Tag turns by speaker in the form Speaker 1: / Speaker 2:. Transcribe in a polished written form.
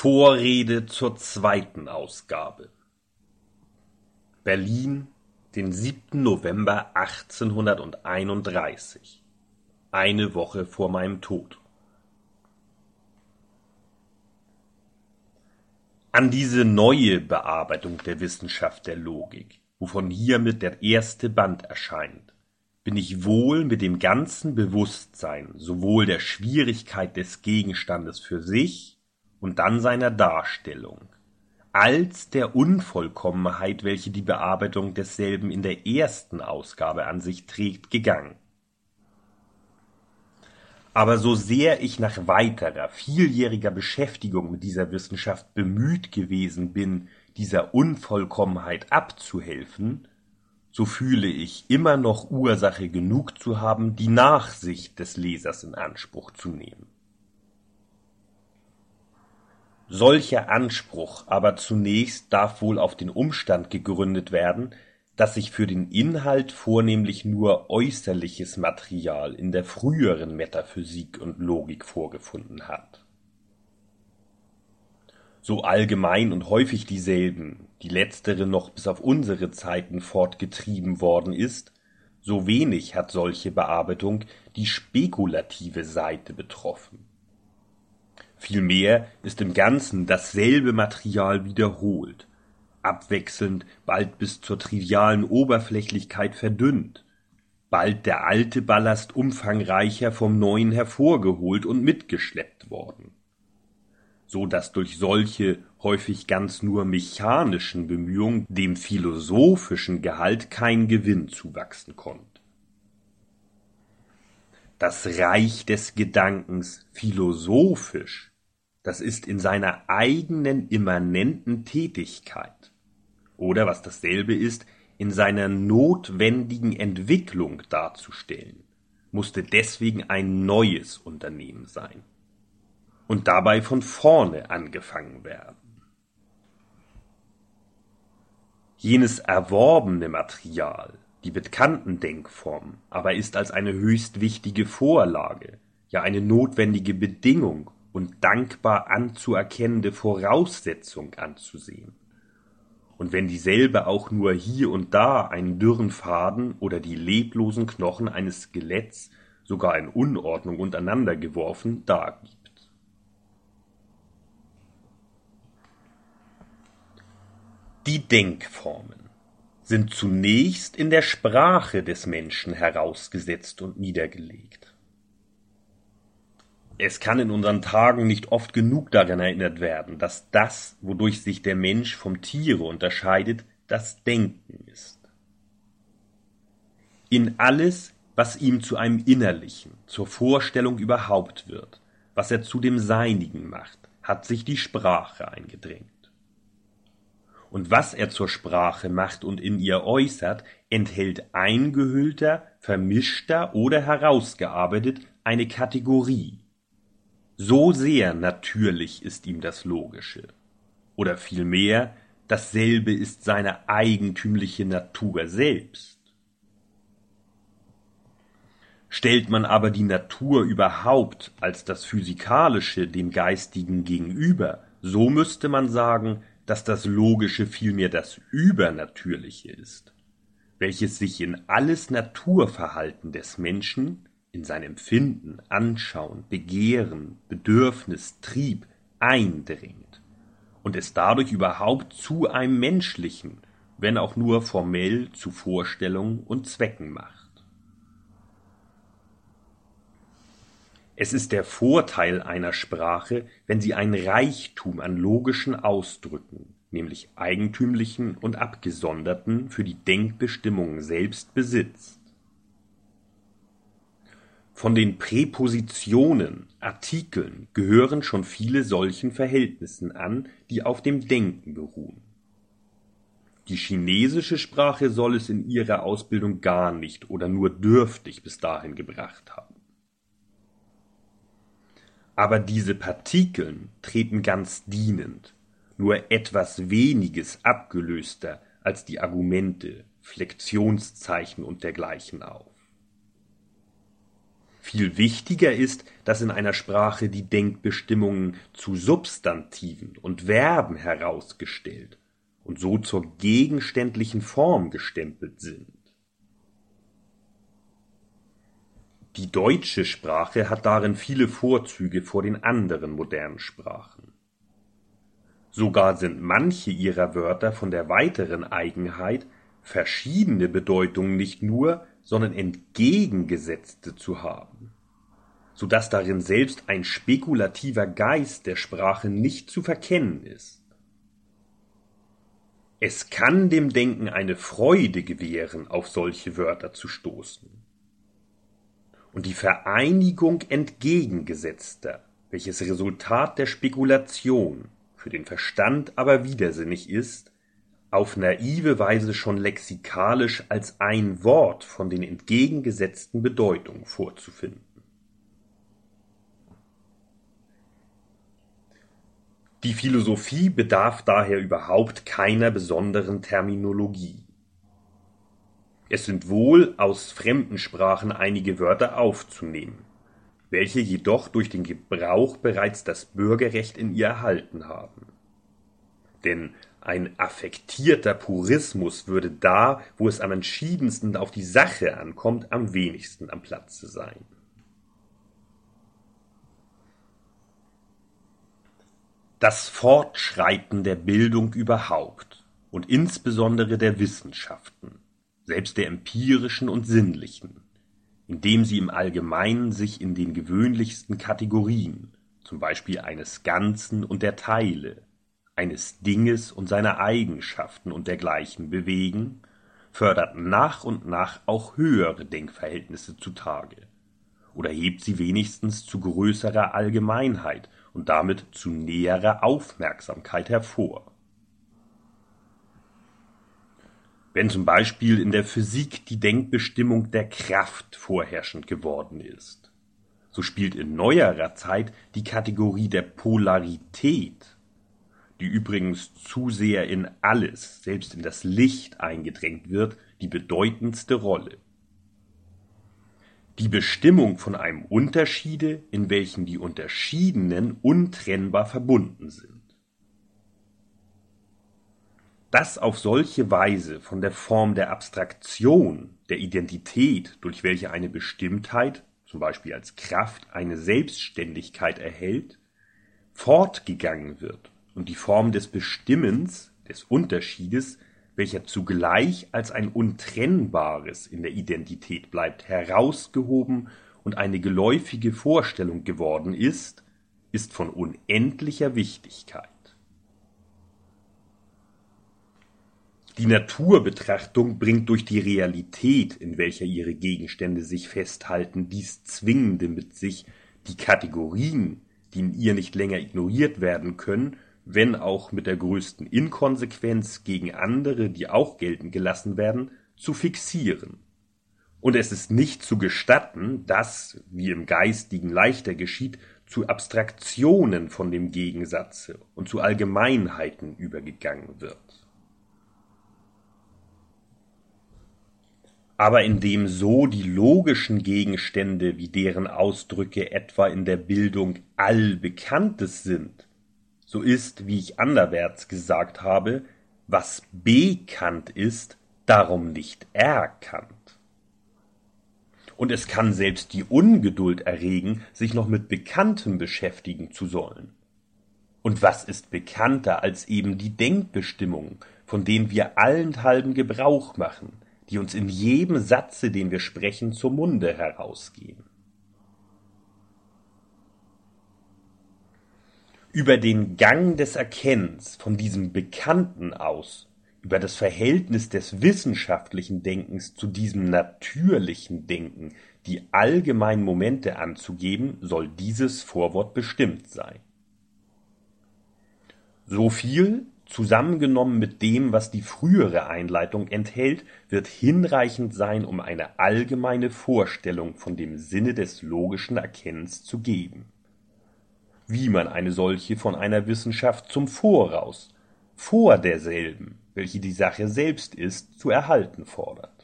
Speaker 1: Vorrede zur zweiten Ausgabe. Berlin, den 7. November 1831. Eine Woche vor meinem Tod. An diese neue Bearbeitung der Wissenschaft der Logik, wovon hiermit der erste Band erscheint, bin ich wohl mit dem ganzen Bewusstsein sowohl der Schwierigkeit des Gegenstandes für sich und dann seiner Darstellung, als der Unvollkommenheit, welche die Bearbeitung desselben in der ersten Ausgabe an sich trägt, gegangen. Aber so sehr ich nach weiterer, vieljähriger Beschäftigung mit dieser Wissenschaft bemüht gewesen bin, dieser Unvollkommenheit abzuhelfen, so fühle ich immer noch Ursache genug zu haben, die Nachsicht des Lesers in Anspruch zu nehmen. Solcher Anspruch aber zunächst darf wohl auf den Umstand gegründet werden, dass sich für den Inhalt vornehmlich nur äußerliches Material in der früheren Metaphysik und Logik vorgefunden hat. So allgemein und häufig dieselben, die letztere noch bis auf unsere Zeiten fortgetrieben worden ist, so wenig hat solche Bearbeitung die spekulative Seite betroffen. Vielmehr ist im Ganzen dasselbe Material wiederholt, abwechselnd bald bis zur trivialen Oberflächlichkeit verdünnt, bald der alte Ballast umfangreicher vom Neuen hervorgeholt und mitgeschleppt worden, so dass durch solche häufig ganz nur mechanischen Bemühungen dem philosophischen Gehalt kein Gewinn zuwachsen konnte. Das Reich des Gedankens philosophisch, das ist in seiner eigenen immanenten Tätigkeit, oder was dasselbe ist, in seiner notwendigen Entwicklung darzustellen, musste deswegen ein neues Unternehmen sein und dabei von vorne angefangen werden. Jenes erworbene Material, die bekannten Denkformen, aber ist als eine höchst wichtige Vorlage, ja eine notwendige Bedingung und dankbar anzuerkennende Voraussetzung anzusehen. Und wenn dieselbe auch nur hier und da einen dürren Faden oder die leblosen Knochen eines Skeletts sogar in Unordnung untereinander geworfen dargibt. Die Denkformen sind zunächst in der Sprache des Menschen herausgesetzt und niedergelegt. Es kann in unseren Tagen nicht oft genug daran erinnert werden, dass das, wodurch sich der Mensch vom Tiere unterscheidet, das Denken ist. In alles, was ihm zu einem Innerlichen, zur Vorstellung überhaupt wird, was er zu dem Seinigen macht, hat sich die Sprache eingedrängt. Und was er zur Sprache macht und in ihr äußert, enthält eingehüllter, vermischter oder herausgearbeitet eine Kategorie. So sehr natürlich ist ihm das Logische, oder vielmehr, dasselbe ist seine eigentümliche Natur selbst. Stellt man aber die Natur überhaupt als das Physikalische dem Geistigen gegenüber, so müsste man sagen, dass das Logische vielmehr das Übernatürliche ist, welches sich in alles Naturverhalten des Menschen, in sein Empfinden, Anschauen, Begehren, Bedürfnis, Trieb eindringt und es dadurch überhaupt zu einem menschlichen, wenn auch nur formell zu Vorstellungen und Zwecken macht. Es ist der Vorteil einer Sprache, wenn sie ein Reichtum an logischen Ausdrücken, nämlich eigentümlichen und abgesonderten, für die Denkbestimmung selbst besitzt. Von den Präpositionen, Artikeln gehören schon viele solchen Verhältnissen an, die auf dem Denken beruhen. Die chinesische Sprache soll es in ihrer Ausbildung gar nicht oder nur dürftig bis dahin gebracht haben. Aber diese Partikeln treten ganz dienend, nur etwas weniges abgelöster als die Argumente, Flexionszeichen und dergleichen auf. Viel wichtiger ist, dass in einer Sprache die Denkbestimmungen zu Substantiven und Verben herausgestellt und so zur gegenständlichen Form gestempelt sind. Die deutsche Sprache hat darin viele Vorzüge vor den anderen modernen Sprachen. Sogar sind manche ihrer Wörter von der weiteren Eigenheit, verschiedene Bedeutungen nicht nur, sondern entgegengesetzte zu haben, so dass darin selbst ein spekulativer Geist der Sprache nicht zu verkennen ist. Es kann dem Denken eine Freude gewähren, auf solche Wörter zu stoßen. Und die Vereinigung entgegengesetzter, welches Resultat der Spekulation, für den Verstand aber widersinnig ist, auf naive Weise schon lexikalisch als ein Wort von den entgegengesetzten Bedeutungen vorzufinden. Die Philosophie bedarf daher überhaupt keiner besonderen Terminologie. Es sind wohl aus fremden Sprachen einige Wörter aufzunehmen, welche jedoch durch den Gebrauch bereits das Bürgerrecht in ihr erhalten haben. Denn ein affektierter Purismus würde da, wo es am entschiedensten auf die Sache ankommt, am wenigsten am Platze sein. Das Fortschreiten der Bildung überhaupt und insbesondere der Wissenschaften, selbst der empirischen und sinnlichen, indem sie im Allgemeinen sich in den gewöhnlichsten Kategorien, zum Beispiel eines Ganzen und der Teile, eines Dinges und seiner Eigenschaften und dergleichen bewegen, fördert nach und nach auch höhere Denkverhältnisse zutage oder hebt sie wenigstens zu größerer Allgemeinheit und damit zu näherer Aufmerksamkeit hervor. Wenn zum Beispiel in der Physik die Denkbestimmung der Kraft vorherrschend geworden ist, so spielt in neuerer Zeit die Kategorie der Polarität, die übrigens zu sehr in alles, selbst in das Licht eingedrängt wird, die bedeutendste Rolle. Die Bestimmung von einem Unterschiede, in welchen die Unterschiedenen untrennbar verbunden sind. Dass auf solche Weise von der Form der Abstraktion, der Identität, durch welche eine Bestimmtheit, zum Beispiel als Kraft, eine Selbstständigkeit erhält, fortgegangen wird und die Form des Bestimmens, des Unterschiedes, welcher zugleich als ein Untrennbares in der Identität bleibt, herausgehoben und eine geläufige Vorstellung geworden ist von unendlicher Wichtigkeit. Die Naturbetrachtung bringt durch die Realität, in welcher ihre Gegenstände sich festhalten, dies Zwingende mit sich, die Kategorien, die in ihr nicht länger ignoriert werden können, wenn auch mit der größten Inkonsequenz gegen andere, die auch geltend gelassen werden, zu fixieren. Und es ist nicht zu gestatten, dass, wie im Geistigen leichter geschieht, zu Abstraktionen von dem Gegensatze und zu Allgemeinheiten übergegangen wird. Aber indem so die logischen Gegenstände wie deren Ausdrücke etwa in der Bildung allbekanntes sind, so ist, wie ich anderwärts gesagt habe, was bekannt ist, darum nicht erkannt. Und es kann selbst die Ungeduld erregen, sich noch mit Bekanntem beschäftigen zu sollen. Und was ist bekannter als eben die Denkbestimmungen, von denen wir allenthalben Gebrauch machen, die uns in jedem Satze, den wir sprechen, zum Munde herausgehen. Über den Gang des Erkennens von diesem Bekannten aus, über das Verhältnis des wissenschaftlichen Denkens zu diesem natürlichen Denken, die allgemeinen Momente anzugeben, soll dieses Vorwort bestimmt sein. So viel, zusammengenommen mit dem, was die frühere Einleitung enthält, wird hinreichend sein, um eine allgemeine Vorstellung von dem Sinne des logischen Erkennens zu geben. Wie man eine solche von einer Wissenschaft zum Voraus, vor derselben, welche die Sache selbst ist, zu erhalten fordert.